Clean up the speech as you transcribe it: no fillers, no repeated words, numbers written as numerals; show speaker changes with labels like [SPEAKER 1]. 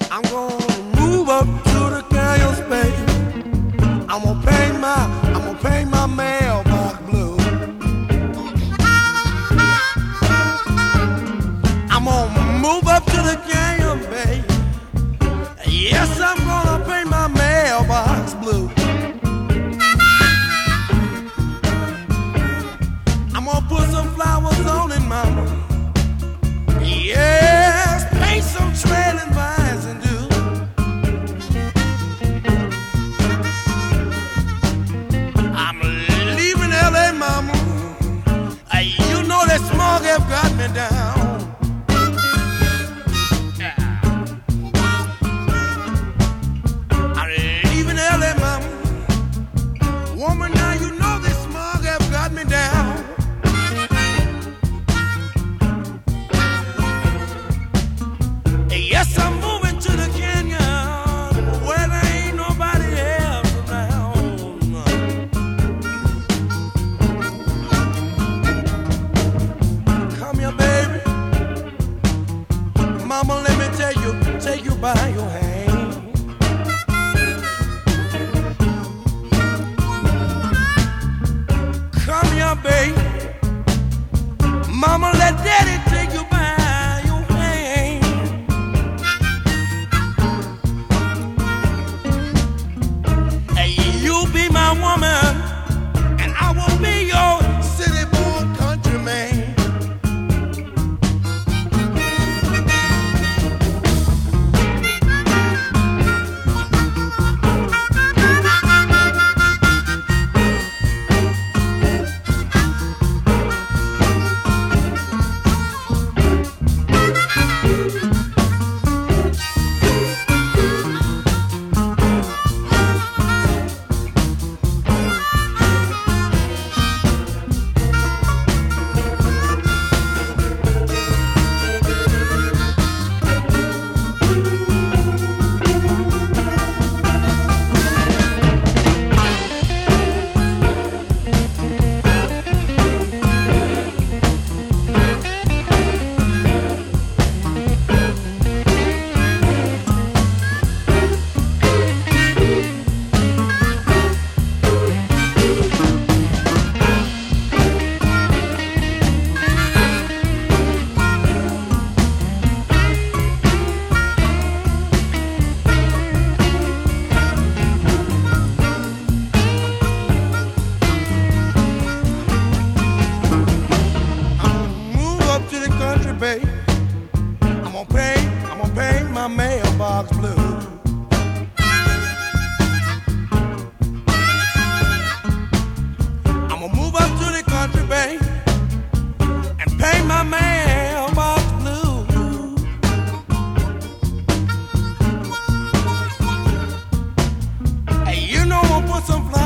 [SPEAKER 1] I'm gonna move up to the canyons, baby. I'm gonna paint my mailbox blue. I'm gonna move up to the canyon, baby. Yes, I'm gonna paint my mailbox blue. I'm gonna put some flowers on it, mama. Yes, paint some trailing vines and do. I'm leaving LA, mama. You know that smog have got me down. I'm leaving LA, mama. Woman, now you know this smog have got me down. Yes, I'm moving to the canyon where there ain't nobody else around. Come here, baby. Mama, let me take you by your hand. Come here, baby. Mama, let daddy take you by your hand. You be my woman, and I will be your city-born countryman. Babe, I'm gonna paint my mailbox blue. I'm gonna move up to the country, babe, and paint my mailbox blue. Hey, you know I'm gonna put some flowers